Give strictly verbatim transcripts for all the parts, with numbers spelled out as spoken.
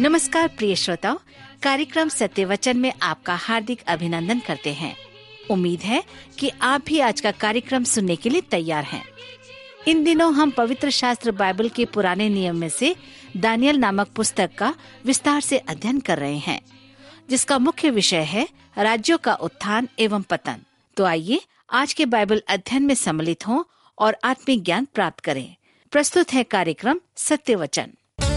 नमस्कार प्रिय श्रोताओं, कार्यक्रम सत्य वचन में आपका हार्दिक अभिनंदन करते हैं। उम्मीद है कि आप भी आज का कार्यक्रम सुनने के लिए तैयार हैं। इन दिनों हम पवित्र शास्त्र बाइबल के पुराने नियम में से दानियल नामक पुस्तक का विस्तार से अध्ययन कर रहे हैं, जिसका मुख्य विषय है राज्यों का उत्थान एवं पतन। तो आइए आज के बाइबल अध्ययन में सम्मिलित हों और आत्मिक ज्ञान प्राप्त करें। प्रस्तुत है कार्यक्रम सत्य वचन।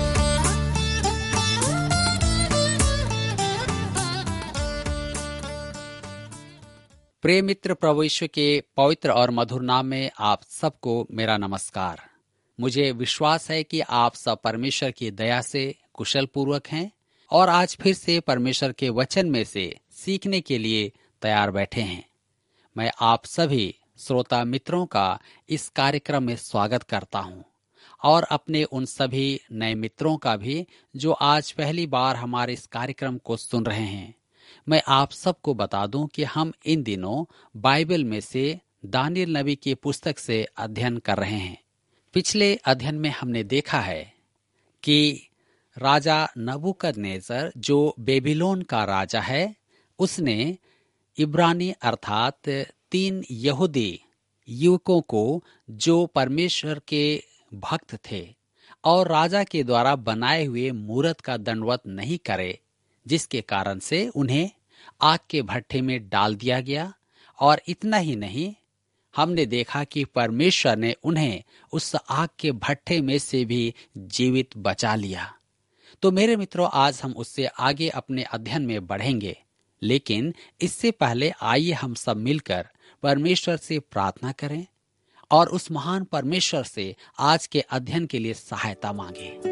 प्रिय मित्र, प्रभु यीशु के पवित्र और मधुर नाम में आप सबको मेरा नमस्कार। मुझे विश्वास है कि आप सब परमेश्वर की दया से कुशल पूर्वक हैं और आज फिर से परमेश्वर के वचन में से सीखने के लिए तैयार बैठे हैं। मैं आप सभी श्रोता मित्रों का इस कार्यक्रम में स्वागत करता हूं और अपने उन सभी नए मित्रों का भी जो आज पहली बार हमारे इस कार्यक्रम को सुन रहे हैं। मैं आप सबको बता दूं कि हम इन दिनों बाइबल में से दानियल नबी की पुस्तक से अध्ययन कर रहे हैं। पिछले अध्ययन में हमने देखा है कि राजा नबूकदनेस्सर जो बेबीलोन का राजा है, उसने इब्रानी अर्थात तीन यहूदी युवकों को जो परमेश्वर के भक्त थे और राजा के द्वारा बनाए हुए मूरत का दंडवत नहीं करे, जिसके कारण से उन्हें आग के भट्ठे में डाल दिया गया। और इतना ही नहीं, हमने देखा कि परमेश्वर ने उन्हें उस आग के भट्ठे में से भी जीवित बचा लिया। तो मेरे मित्रों, आज हम उससे आगे अपने अध्ययन में बढ़ेंगे, लेकिन इससे पहले आइए हम सब मिलकर परमेश्वर से प्रार्थना करें और उस महान परमेश्वर से आज के अध्ययन के लिए सहायता मांगें।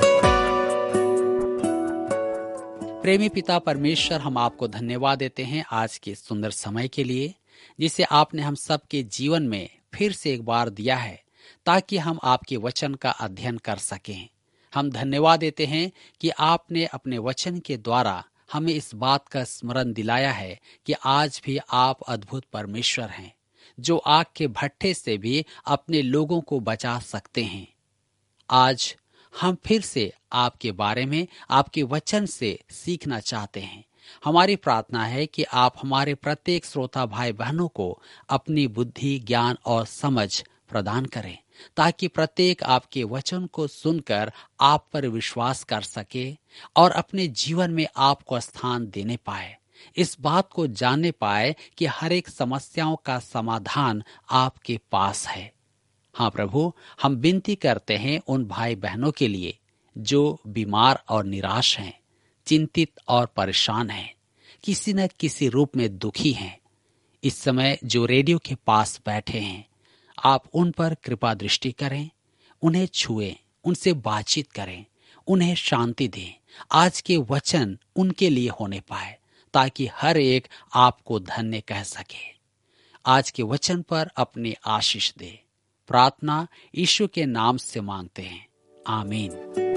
प्रेमी पिता परमेश्वर, हम आपको धन्यवाद देते हैं आज के सुंदर समय के लिए, जिसे आपने हम सबके जीवन में फिर से एक बार दिया है ताकि हम आपके वचन का अध्ययन कर सकें। हम धन्यवाद देते हैं कि आपने अपने वचन के द्वारा हमें इस बात का स्मरण दिलाया है कि आज भी आप अद्भुत परमेश्वर हैं, जो आग के भट्ठे से भी अपने लोगों को बचा सकते हैं। आज हम फिर से आपके बारे में, आपके वचन से सीखना चाहते हैं। हमारी प्रार्थना है कि आप हमारे प्रत्येक श्रोता भाई बहनों को अपनी बुद्धि, ज्ञान और समझ प्रदान करें, ताकि प्रत्येक आपके वचन को सुनकर आप पर विश्वास कर सके और अपने जीवन में आपको स्थान देने पाए। इस बात को जानने पाए कि हर एक समस्याओं का समाधान आपके पास है। हाँ प्रभु, हम विनती करते हैं उन भाई बहनों के लिए जो बीमार और निराश हैं, चिंतित और परेशान हैं, किसी न किसी रूप में दुखी हैं। इस समय जो रेडियो के पास बैठे हैं, आप उन पर कृपा दृष्टि करें, उन्हें छुएं, उनसे बातचीत करें, उन्हें शांति दें। आज के वचन उनके लिए होने पाए ताकि हर एक आपको धन्य कह सके। आज के वचन पर अपनी आशीष दे। प्रार्थना यीशु के नाम से मांगते हैं, आमीन।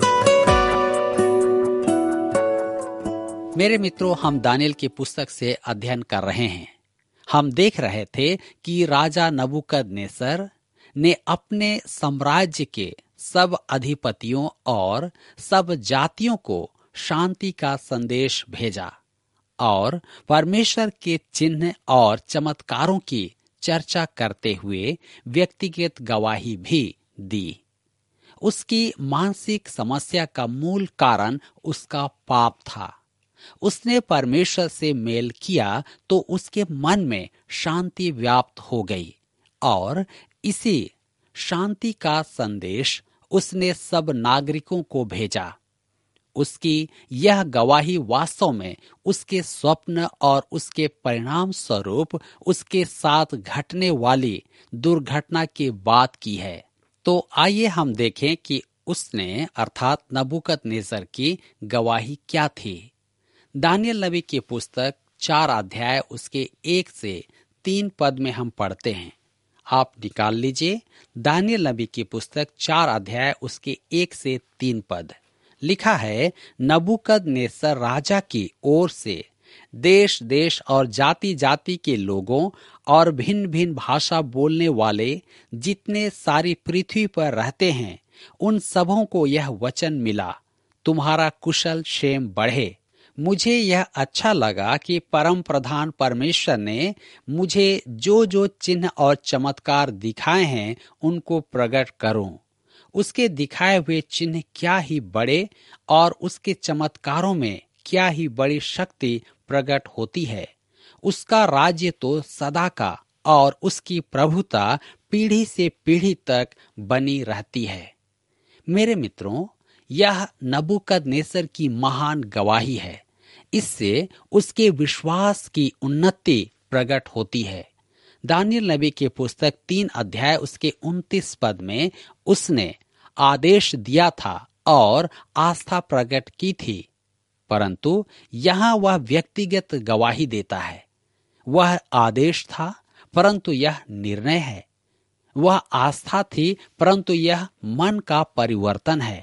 मेरे मित्रों, हम दानियल की पुस्तक से अध्ययन कर रहे हैं। हम देख रहे थे कि राजा नबूकदनेस्सर ने अपने साम्राज्य के सब अधिपतियों और सब जातियों को शांति का संदेश भेजा और परमेश्वर के चिन्ह और चमत्कारों की चर्चा करते हुए व्यक्तिगत गवाही भी दी। उसकी मानसिक समस्या का मूल कारण उसका पाप था। उसने परमेश्वर से मेल किया तो उसके मन में शांति व्याप्त हो गई और इसी शांति का संदेश उसने सब नागरिकों को भेजा। उसकी यह गवाही वास्तव में उसके स्वप्न और उसके परिणाम स्वरूप उसके साथ घटने वाली दुर्घटना की बात की है। तो आइए हम देखें कि उसने अर्थात नबूकदनेस्सर की गवाही क्या थी। दानियल नबी की पुस्तक चार अध्याय उसके एक से तीन पद में हम पढ़ते हैं। आप निकाल लीजिए दानियल नबी की पुस्तक चार अध्याय उसके एक से तीन पद। लिखा है, नबूकदनेस्सर राजा की ओर से देश देश और जाति जाति के लोगों और भिन्न भिन्न भाषा बोलने वाले जितने सारी पृथ्वी पर रहते हैं, उन सबों को यह वचन मिला, तुम्हारा कुशल क्षेम बढ़े। मुझे यह अच्छा लगा कि परम प्रधान परमेश्वर ने मुझे जो जो चिन्ह और चमत्कार दिखाए हैं उनको प्रकट करूं। उसके दिखाए हुए चिन्ह क्या ही बड़े और उसके चमत्कारों में क्या ही बड़ी शक्ति प्रकट होती है। उसका राज्य तो सदा का और उसकी प्रभुता पीढ़ी से पीढ़ी तक बनी रहती है। मेरे मित्रों, यह नबूकदनेस्सर की महान गवाही है। इससे उसके विश्वास की उन्नति प्रकट होती है। दानियल नबी के पुस्तक तीन अध्याय उसके उनतीस पद में उसने आदेश दिया था और आस्था प्रकट की थी, परंतु यहाँ वह व्यक्तिगत गवाही देता है। वह आदेश था परंतु यह निर्णय है। वह आस्था थी परंतु यह मन का परिवर्तन है।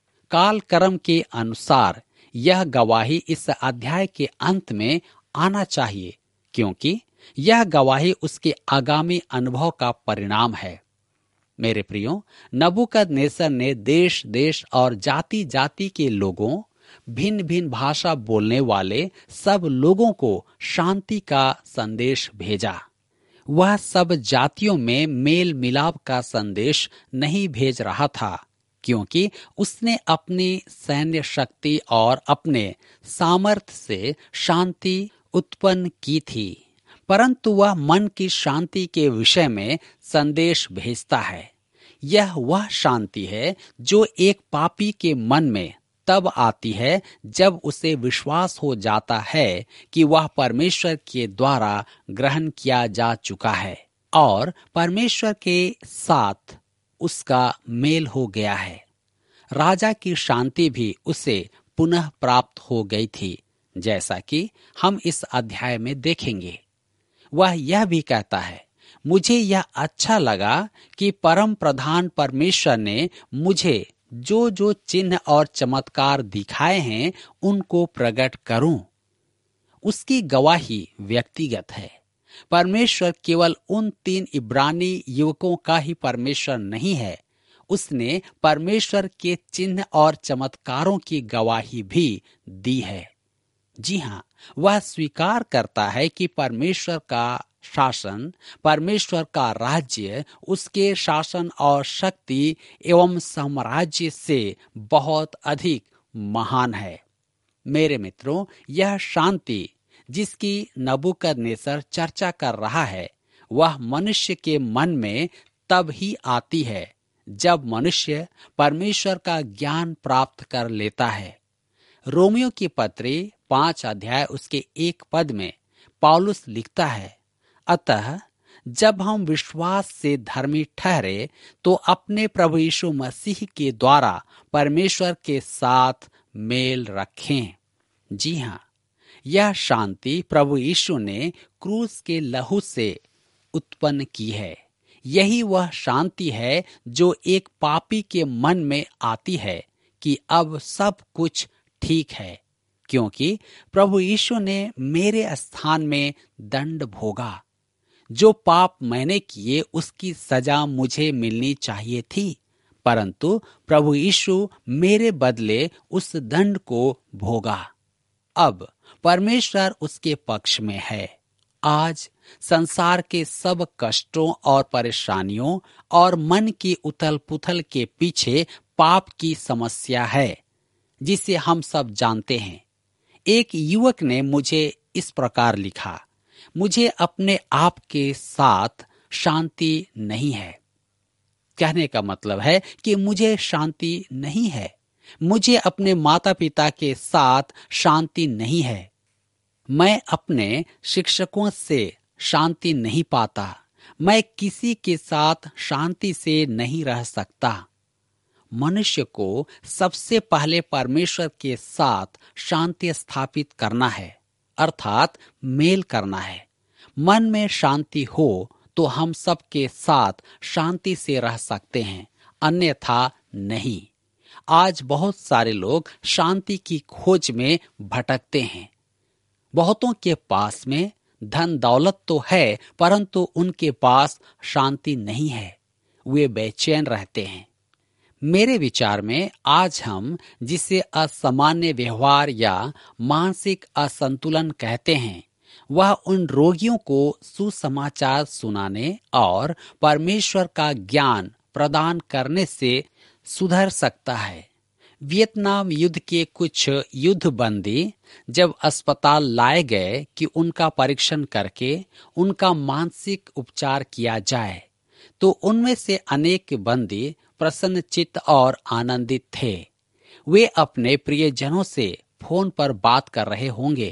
काल कर्म के अनुसार यह गवाही इस अध्याय के अंत में आना चाहिए, क्योंकि यह गवाही उसके आगामी अनुभव का परिणाम है। मेरे प्रियो, नबूकदनेस्सर ने देश देश और जाति जाति के लोगों, भिन्न भिन्न भाषा बोलने वाले सब लोगों को शांति का संदेश भेजा। वह सब जातियों में मेल मिलाप का संदेश नहीं भेज रहा था, क्योंकि उसने अपनी सैन्य शक्ति और अपने सामर्थ्य से शांति उत्पन्न की थी, परंतु वह मन की शांति के विषय में संदेश भेजता है। यह वह शांति है जो एक पापी के मन में तब आती है जब उसे विश्वास हो जाता है कि वह परमेश्वर के द्वारा ग्रहण किया जा चुका है और परमेश्वर के साथ उसका मेल हो गया है। राजा की शांति भी उसे पुनः प्राप्त हो गई थी, जैसा कि हम इस अध्याय में देखेंगे। वह यह भी कहता है, मुझे यह अच्छा लगा कि परम प्रधान परमेश्वर ने मुझे जो जो चिन्ह और चमत्कार दिखाए हैं उनको प्रकट करूं। उसकी गवाही व्यक्तिगत है। परमेश्वर केवल उन तीन इब्रानी युवकों का ही परमेश्वर नहीं है, उसने परमेश्वर के चिन्ह और चमत्कारों की गवाही भी दी है। जी हाँ, वह स्वीकार करता है कि परमेश्वर का शासन, परमेश्वर का राज्य उसके शासन और शक्ति एवं साम्राज्य से बहुत अधिक महान है। मेरे मित्रों, यह शांति जिसकी नबूकदनेस्सर चर्चा कर रहा है, वह मनुष्य के मन में तब ही आती है जब मनुष्य परमेश्वर का ज्ञान प्राप्त कर लेता है। रोमियो की पत्री पांच अध्याय उसके एक पद में पौलुस लिखता है, अतः जब हम विश्वास से धर्मी ठहरे तो अपने प्रभु यीशु मसीह के द्वारा परमेश्वर के साथ मेल रखें। जी हाँ, यह शांति प्रभु यीशु ने क्रूस के लहू से उत्पन्न की है। यही वह शांति है जो एक पापी के मन में आती है कि अब सब कुछ ठीक है, क्योंकि प्रभु यीशु ने मेरे स्थान में दंड भोगा। जो पाप मैंने किए उसकी सजा मुझे मिलनी चाहिए थी, परंतु प्रभु यीशु मेरे बदले उस दंड को भोगा। अब परमेश्वर उसके पक्ष में है। आज संसार के सब कष्टों और परेशानियों और मन की उथल पुथल के पीछे पाप की समस्या है, जिसे हम सब जानते हैं। एक युवक ने मुझे इस प्रकार लिखा, मुझे अपने आप के साथ शांति नहीं है। कहने का मतलब है कि मुझे शांति नहीं है। मुझे अपने माता पिता के साथ शांति नहीं है। मैं अपने शिक्षकों से शांति नहीं पाता। मैं किसी के साथ शांति से नहीं रह सकता। मनुष्य को सबसे पहले परमेश्वर के साथ शांति स्थापित करना है, अर्थात मेल करना है। मन में शांति हो तो हम सबके साथ शांति से रह सकते हैं, अन्यथा नहीं। आज बहुत सारे लोग शांति की खोज में भटकते हैं। बहुतों के पास में धन दौलत तो है, परंतु उनके पास शांति नहीं है। वे बेचैन रहते हैं। मेरे विचार में आज हम जिसे असामान्य व्यवहार या मानसिक असंतुलन कहते हैं, वह उन रोगियों को सुसमाचार सुनाने और परमेश्वर का ज्ञान प्रदान करने से सुधर सकता है। वियतनाम युद्ध के कुछ युद्ध बंदी जब अस्पताल लाए गए कि उनका परीक्षण करके उनका मानसिक उपचार किया जाए, तो उनमें से अनेक बंदी प्रसन्नचित्त और आनंदित थे। वे अपने प्रियजनों से फोन पर बात कर रहे होंगे।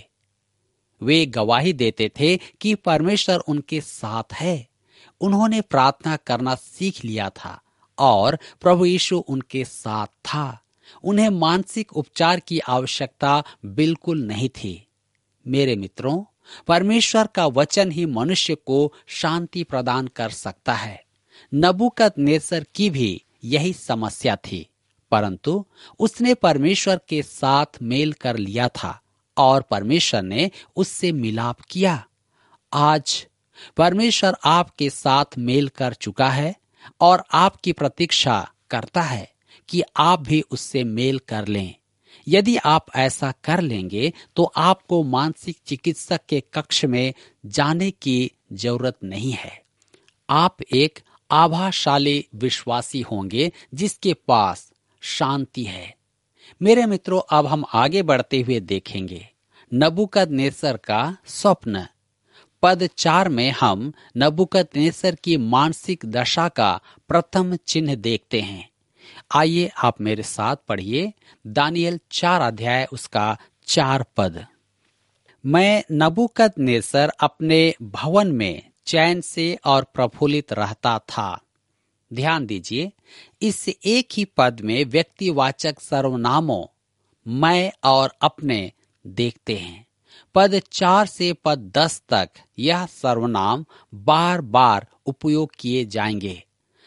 वे गवाही देते थे कि परमेश्वर उनके साथ है। उन्होंने प्रार्थना करना सीख लिया था और प्रभु यीशु उनके साथ था। उन्हें मानसिक उपचार की आवश्यकता बिल्कुल नहीं थी। मेरे मित्रों, परमेश्वर का वचन ही मनुष्य को शांति प्रदान कर सकता है। नबूकदनेस्सर की भी यही समस्या थी, परंतु उसने परमेश्वर के साथ मेल कर लिया था और परमेश्वर ने उससे मिलाप किया। आज परमेश्वर आपके साथ मेल कर चुका है और आपकी प्रतीक्षा करता है कि आप भी उससे मेल कर लें। यदि आप ऐसा कर लेंगे तो आपको मानसिक चिकित्सक के कक्ष में जाने की जरूरत नहीं है। आप एक आभाशाली विश्वासी होंगे जिसके पास शांति है। मेरे मित्रों, अब हम आगे बढ़ते हुए देखेंगे नबूकदनेस्सर का स्वप्न। पद चार में हम नबूकदनेस्सर की मानसिक दशा का प्रथम चिन्ह देखते हैं। आइए आप मेरे साथ पढ़िए दानियल चार अध्याय उसका चार पद। मैं नबूकदनेस्सर अपने भवन में चैन से और प्रफुल्लित रहता था। ध्यान दीजिए, इस एक ही पद में व्यक्तिवाचक सर्वनामों मैं और अपने देखते हैं। पद चार से पद दस तक यह सर्वनाम बार बार उपयोग किए जाएंगे।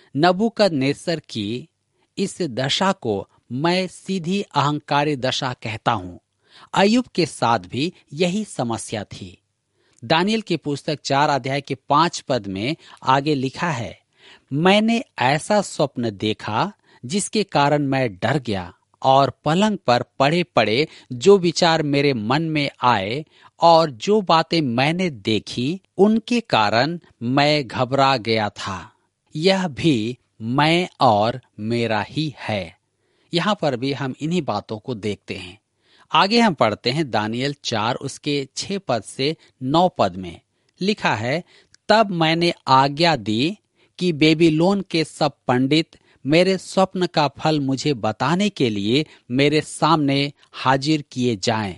नबूकदनेस्सर की इस दशा को मैं सीधी अहंकारी दशा कहता हूं। अय्यूब के साथ भी यही समस्या थी। दानियल की पुस्तक चार अध्याय के पांच पद में आगे लिखा है, मैंने ऐसा स्वप्न देखा जिसके कारण मैं डर गया और पलंग पर पड़े पड़े जो विचार मेरे मन में आए और जो बातें मैंने देखी उनके कारण मैं घबरा गया था। यह भी मैं और मेरा ही है। यहाँ पर भी हम इन्हीं बातों को देखते हैं। आगे हम पढ़ते हैं दानियल चार उसके छह पद से नौ पद में लिखा है, तब मैंने आज्ञा दी कि बेबीलोन के सब पंडित मेरे स्वप्न का फल मुझे बताने के लिए मेरे सामने हाजिर किए जाएं।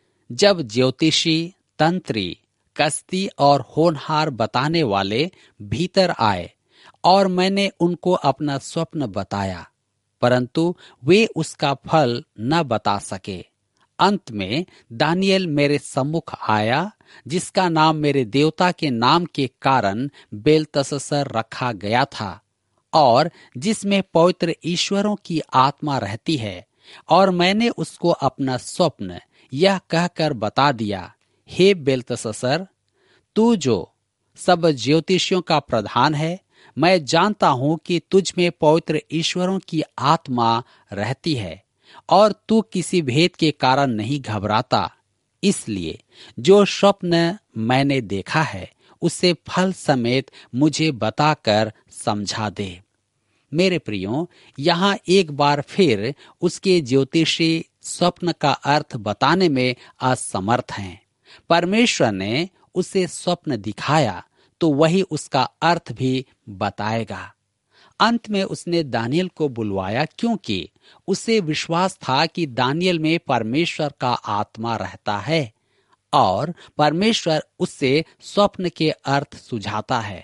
जब ज्योतिषी, तंत्री, कसदी और होनहार बताने वाले भीतर आए और मैंने उनको अपना स्वप्न बताया, परंतु वे उसका फल न बता सके। अंत में दानियल मेरे सम्मुख आया, जिसका नाम मेरे देवता के नाम के कारण बेलतशस्सर रखा गया था और जिसमें पवित्र ईश्वरों की आत्मा रहती है। और मैंने उसको अपना स्वप्न यह कहकर बता दिया, हे बेलतशस्सर, तू जो सब ज्योतिषियों का प्रधान है, मैं जानता हूं कि तुझ में पवित्र ईश्वरों की आत्मा रहती है और तू किसी भेद के कारण नहीं घबराता। इसलिए जो स्वप्न मैंने देखा है उसे फल समेत मुझे बताकर समझा दे। मेरे प्रियो, यहाँ एक बार फिर उसके ज्योतिषी स्वप्न का अर्थ बताने में असमर्थ हैं। परमेश्वर ने उसे स्वप्न दिखाया तो वही उसका अर्थ भी बताएगा। अंत में उसने दानियल को बुलवाया क्योंकि उसे विश्वास था कि दानियल में परमेश्वर का आत्मा रहता है और परमेश्वर उससे स्वप्न के अर्थ सुझाता है।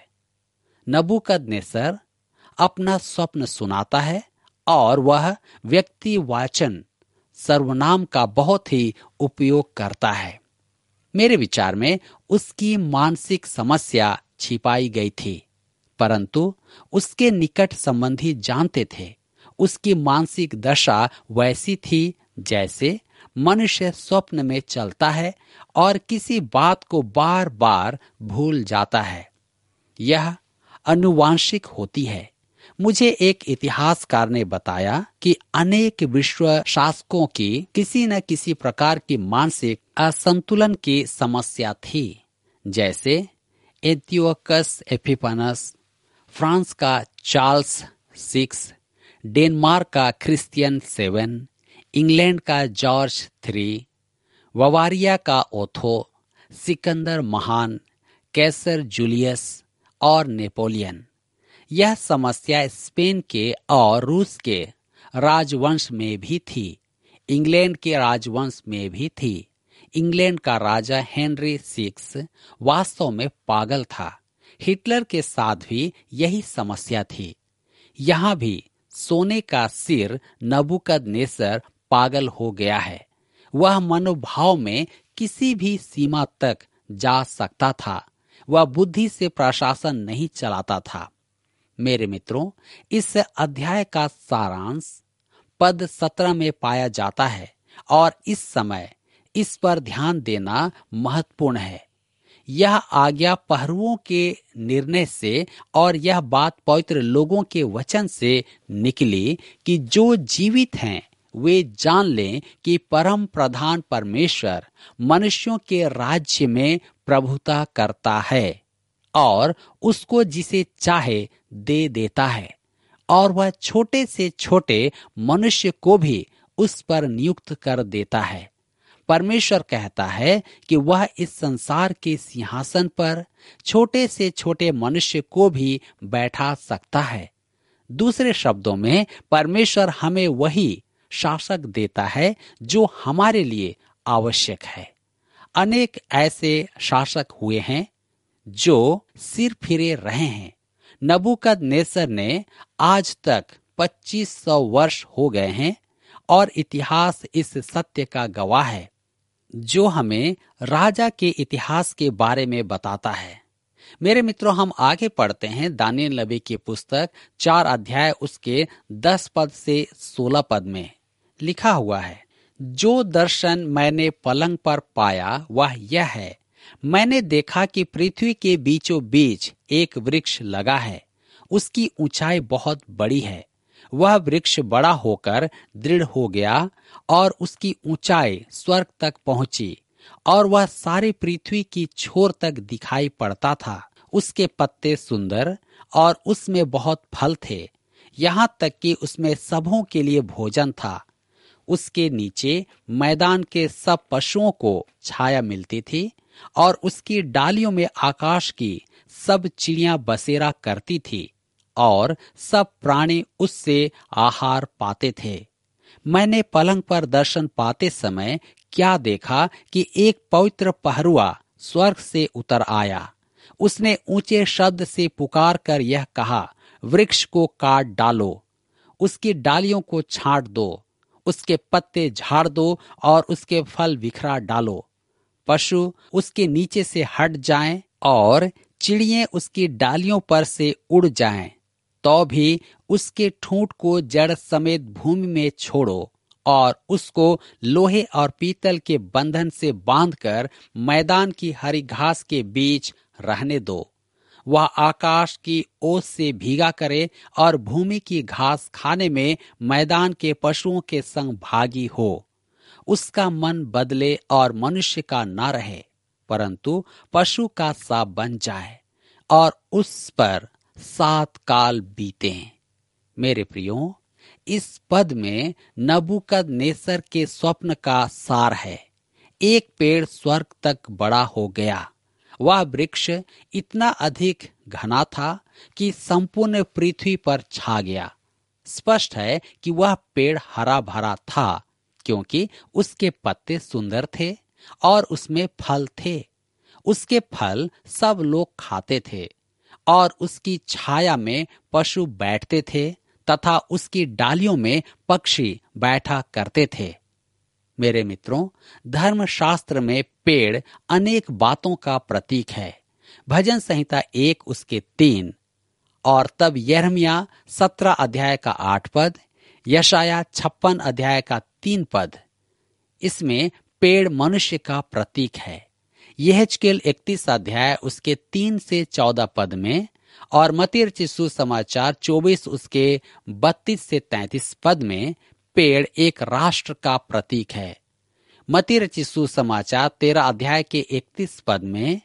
नबूकदनेस्सर अपना स्वप्न सुनाता है और वह व्यक्तिवाचन सर्वनाम का बहुत ही उपयोग करता है। मेरे विचार में उसकी मानसिक समस्या छिपाई गई थी, परंतु उसके निकट संबंधी जानते थे उसकी मानसिक दशा वैसी थी जैसे मनुष्य स्वप्न में चलता है और किसी बात को बार बार भूल जाता है। यह अनुवांशिक होती है। मुझे एक इतिहासकार ने बताया कि अनेक विश्व शासकों की किसी न किसी प्रकार की मानसिक असंतुलन की समस्या थी, जैसे एंटियोकस एपिफानस, फ्रांस का चार्ल्स सिक्स, डेनमार्क का क्रिश्चियन सेवन, इंग्लैंड का जॉर्ज थ्री, बवारिया का ओथो, सिकंदर महान, कैसर जूलियस और नेपोलियन। यह समस्या स्पेन के और रूस के राजवंश में भी थी, इंग्लैंड के राजवंश में भी थी। इंग्लैंड का राजा हेनरी सिक्स वास्तव में पागल था। हिटलर के साथ भी यही समस्या थी। यहाँ भी सोने का सिर नबूकदनेस्सर पागल हो गया है। वह मनोभाव में किसी भी सीमा तक जा सकता था। वह बुद्धि से प्रशासन नहीं चलाता था। मेरे मित्रों, इस अध्याय का सारांश पद सत्रह में पाया जाता है और इस समय इस पर ध्यान देना महत्वपूर्ण है। यह आज्ञा पहरुओं के निर्णय से और यह बात पवित्र लोगों के वचन से निकली कि जो जीवित हैं वे जान लें कि परम प्रधान परमेश्वर मनुष्यों के राज्य में प्रभुता करता है और उसको जिसे चाहे दे देता है, और वह छोटे से छोटे मनुष्य को भी उस पर नियुक्त कर देता है। परमेश्वर कहता है कि वह इस संसार के सिंहासन पर छोटे से छोटे मनुष्य को भी बैठा सकता है। दूसरे शब्दों में परमेश्वर हमें वही शासक देता है जो हमारे लिए आवश्यक है। अनेक ऐसे शासक हुए हैं जो सिर फिरे रहे हैं। नबूकदनेस्सर ने आज तक पच्चीस सौ वर्ष हो गए हैं और इतिहास इस सत्य का गवाह है, जो हमें राजा के इतिहास के बारे में बताता है। मेरे मित्रों, हम आगे पढ़ते हैं। दानियेल नबी की पुस्तक चार अध्याय उसके दस पद से सोलह पद में लिखा हुआ है, जो दर्शन मैंने पलंग पर पाया वह यह है, मैंने देखा कि पृथ्वी के बीचों बीच एक वृक्ष लगा है, उसकी ऊंचाई बहुत बड़ी है। वह वृक्ष बड़ा होकर दृढ़ हो गया और उसकी ऊंचाई स्वर्ग तक पहुंची और वह सारी पृथ्वी की छोर तक दिखाई पड़ता था। उसके पत्ते सुंदर और उसमें बहुत फल थे, यहाँ तक कि उसमें सबों के लिए भोजन था। उसके नीचे मैदान के सब पशुओं को छाया मिलती थी और उसकी डालियों में आकाश की सब चिड़ियां बसेरा करती थी और सब प्राणी उससे आहार पाते थे। मैंने पलंग पर दर्शन पाते समय क्या देखा कि एक पवित्र पहरुआ स्वर्ग से उतर आया। उसने ऊंचे शब्द से पुकार कर यह कहा, वृक्ष को काट डालो, उसकी डालियों को छांट दो, उसके पत्ते झाड़ दो और उसके फल बिखरा डालो। पशु उसके नीचे से हट जाएं और चिड़ियां उसकी डालियों पर से उड़ जाएं, तो भी उसके ठूंठ को जड़ समेत भूमि में छोड़ो और उसको लोहे और पीतल के बंधन से बांधकर मैदान की हरी घास के बीच रहने दो। वह आकाश की ओस से भीगा करे और भूमि की घास खाने में मैदान के पशुओं के संग भागी हो। उसका मन बदले और मनुष्य का ना रहे, परंतु पशु का सा बन जाए और उस पर सात काल बीते। मेरे प्रियो, इस पद में नबूकदनेस्सर के स्वप्न का सार है। एक पेड़ स्वर्ग तक बड़ा हो गया। वह वृक्ष इतना अधिक घना था कि संपूर्ण पृथ्वी पर छा गया। स्पष्ट है कि वह पेड़ हरा भरा था, क्योंकि उसके पत्ते सुंदर थे और उसमें फल थे। उसके फल सब लोग खाते थे और उसकी छाया में पशु बैठते थे तथा उसकी डालियों में पक्षी बैठा करते थे। मेरे मित्रों, धर्मशास्त्र में पेड़ अनेक बातों का प्रतीक है। भजन संहिता एक उसके तीन और तब यिर्मयाह सत्रह अध्याय का आठ पद, यशाया छप्पन अध्याय का तीन पद, इसमें पेड़ मनुष्य का प्रतीक है। यहेजकेल इकतीस अध्याय उसके तीन से चौदह पद में और मत्ती रचित सुसमाचार चौबीस उसके बत्तीस से तैंतीस पद में पेड़ एक राष्ट्र का प्रतीक है। मत्ती रचित सुसमाचार तेरह अध्याय के इकतीस पद में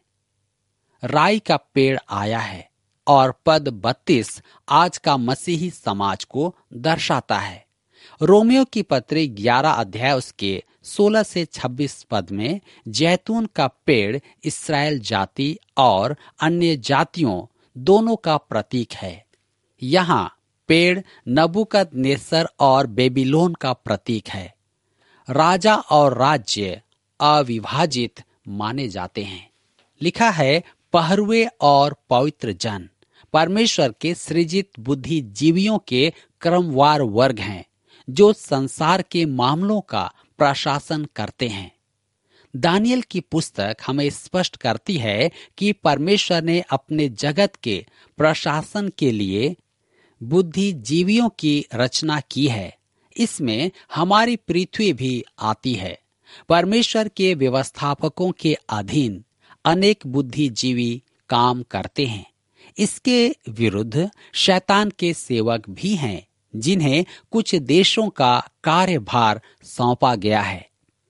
राई का पेड़ आया है और पद बत्तीस आज का मसीही समाज को दर्शाता है। रोमियो की पत्री ग्यारह अध्याय उसके सोलह से छब्बीस पद में जैतून का पेड़ इस्राएल जाति और अन्य जातियों दोनों का प्रतीक है। यहाँ पेड़ नबूकदनेस्सर और बेबीलोन का प्रतीक है। राजा और राज्य अविभाजित माने जाते हैं। लिखा है, पहरुए और पवित्र जन परमेश्वर के सृजित बुद्धिजीवियों के क्रमवार वर्ग हैं जो संसार के मामलों का प्रशासन करते हैं। दानियल की पुस्तक हमें स्पष्ट करती है कि परमेश्वर ने अपने जगत के प्रशासन के लिए बुद्धिजीवियों की रचना की है। इसमें हमारी पृथ्वी भी आती है। परमेश्वर के व्यवस्थापकों के अधीन अनेक बुद्धिजीवी काम करते हैं। इसके विरुद्ध शैतान के सेवक भी हैं जिन्हें कुछ देशों का कार्यभार सौंपा गया है।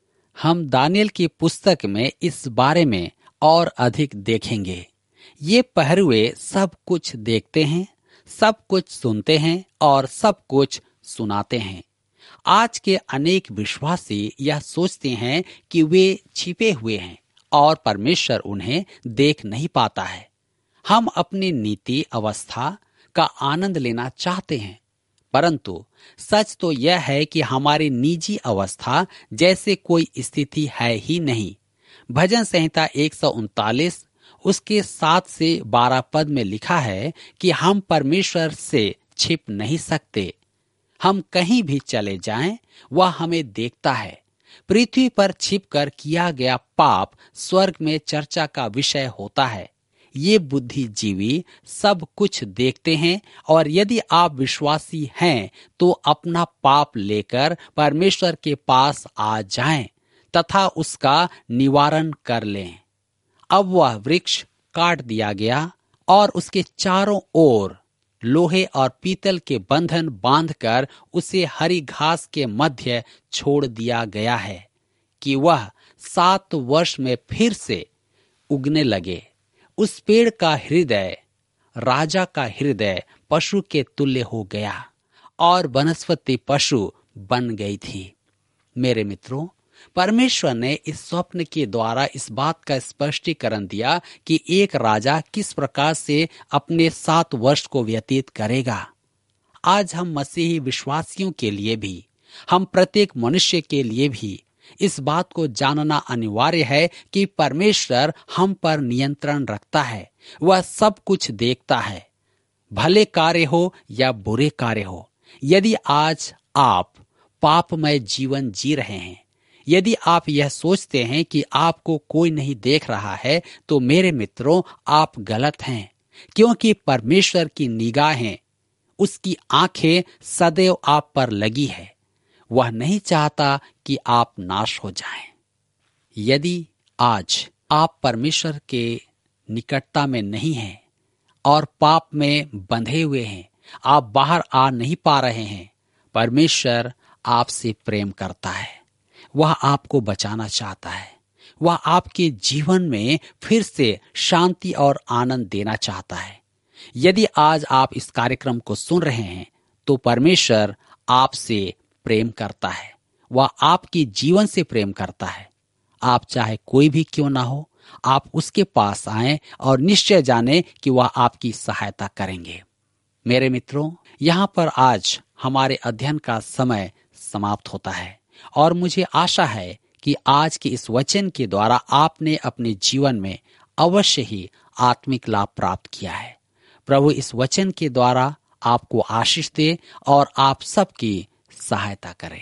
हम दानियल की पुस्तक में इस बारे में और अधिक देखेंगे। ये पहरुए सब कुछ देखते हैं, सब कुछ सुनते हैं और सब कुछ सुनाते हैं। आज के अनेक विश्वासी यह सोचते हैं कि वे छिपे हुए हैं और परमेश्वर उन्हें देख नहीं पाता है। हम अपनी नीति अवस्था का आनंद लेना चाहते हैं, परंतु सच तो यह है कि हमारी निजी अवस्था जैसे कोई स्थिति है ही नहीं। भजन संहिता एक सौ उनतालीस उसके सात से बारह पद में लिखा है कि हम परमेश्वर से छिप नहीं सकते। हम कहीं भी चले जाएं, वह हमें देखता है। पृथ्वी पर छिपकर किया गया पाप स्वर्ग में चर्चा का विषय होता है। ये बुद्धिजीवी सब कुछ देखते हैं और यदि आप विश्वासी हैं तो अपना पाप लेकर परमेश्वर के पास आ जाएं तथा उसका निवारण कर लें। अब वह वृक्ष काट दिया गया और उसके चारों ओर लोहे और पीतल के बंधन बांधकर उसे हरी घास के मध्य छोड़ दिया गया है कि वह सात वर्ष में फिर से उगने लगे। उस पेड़ का हृदय राजा का हृदय पशु के तुल्य हो गया और वनस्पति पशु बन गई थी। मेरे मित्रों, परमेश्वर ने इस स्वप्न के द्वारा इस बात का स्पष्टीकरण दिया कि एक राजा किस प्रकार से अपने सात वर्ष को व्यतीत करेगा। आज हम मसीही विश्वासियों के लिए भी, हम प्रत्येक मनुष्य के लिए भी इस बात को जानना अनिवार्य है कि परमेश्वर हम पर नियंत्रण रखता है। वह सब कुछ देखता है, भले कार्य हो या बुरे कार्य हो। यदि आज आप पापमय जीवन जी रहे हैं, यदि आप यह सोचते हैं कि आपको कोई नहीं देख रहा है, तो मेरे मित्रों, आप गलत हैं, क्योंकि परमेश्वर की निगाहें, उसकी आंखें सदैव आप पर लगी है। वह नहीं चाहता कि आप नाश हो जाएं। यदि आज आप परमेश्वर के निकटता में नहीं हैं और पाप में बंधे हुए हैं, आप बाहर आ नहीं पा रहे हैं, परमेश्वर आपसे प्रेम करता है। वह आपको बचाना चाहता है। वह आपके जीवन में फिर से शांति और आनंद देना चाहता है। यदि आज आप इस कार्यक्रम को सुन रहे हैं तो परमेश्वर आपसे प्रेम करता है। वह आपके जीवन से प्रेम करता है। आप चाहे कोई भी क्यों ना हो, आप उसके पास आएं और निश्चय जाने कि वह आपकी सहायता करेंगे। मेरे मित्रों, यहाँ पर आज हमारे अध्ययन का समय समाप्त होता है और मुझे आशा है कि आज के इस वचन के द्वारा आपने अपने जीवन में अवश्य ही आत्मिक लाभ प्राप्त किया है। प्रभु इस वचन के द्वारा आपको आशीष दे और आप सबकी सहायता करे।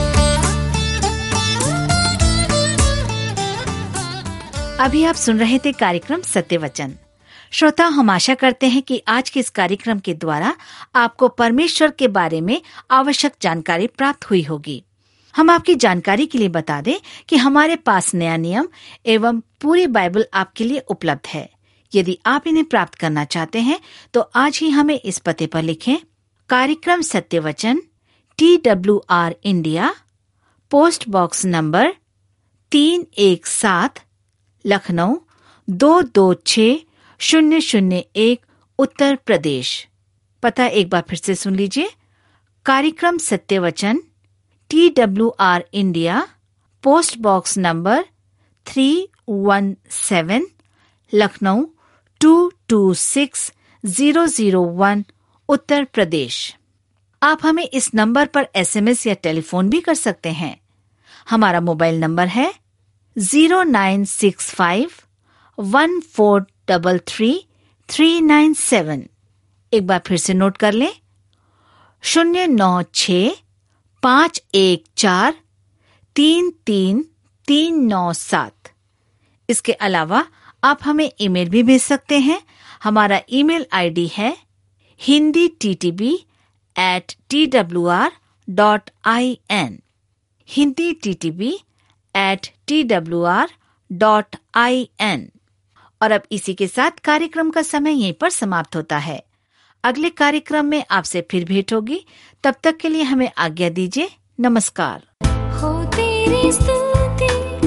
अभी आप सुन रहे थे कार्यक्रम सत्य वचन। श्रोता, हम आशा करते हैं कि आज के इस कार्यक्रम के द्वारा आपको परमेश्वर के बारे में आवश्यक जानकारी प्राप्त हुई होगी। हम आपकी जानकारी के लिए बता दें कि हमारे पास नया नियम एवं पूरी बाइबल आपके लिए उपलब्ध है, यदि आप इन्हें प्राप्त करना चाहते हैं तो आज ही हमें इस पते पर लिखें। कार्यक्रम सत्य वचन, T W R India, post box number तीन एक सात, लखनऊ दो दो छः शून्य शून्य एक, उत्तर प्रदेश। पता एक बार फिर से सुन लीजिए। कार्यक्रम सत्य वचन, T W R India, post box number three one seven, Lucknow two two six zero zero one, Uttar Pradesh. आप हमें इस नंबर पर एसएमएस या टेलीफोन भी कर सकते हैं। हमारा मोबाइल नंबर है zero nine six five one four double three three nine seven. एक बार फिर से नोट कर लें, शून्य नौ छ पाँच एक चार तीन तीन तीन नौ सात। इसके अलावा आप हमें ईमेल भी भेज सकते हैं। हमारा ईमेल आईडी है Hindi T T B at T W R dot I N, Hindi T T B at T W R dot I N. और अब इसी के साथ कार्यक्रम का समय यहीं पर समाप्त होता है। अगले कार्यक्रम में आपसे फिर भेंट होगी। तब तक के लिए हमें आज्ञा दीजिए। नमस्कार। हो तेरी स्तुति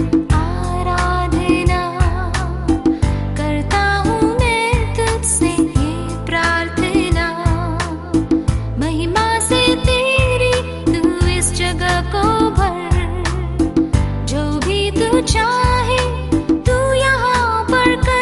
आराधना करता हूँ मैं तुझसे ये प्रार्थना, महिमा से तेरी तू इस जगह को भर, जो भी तू चाहे तू यहाँ पर कर।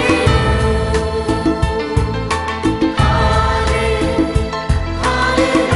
Hallelujah.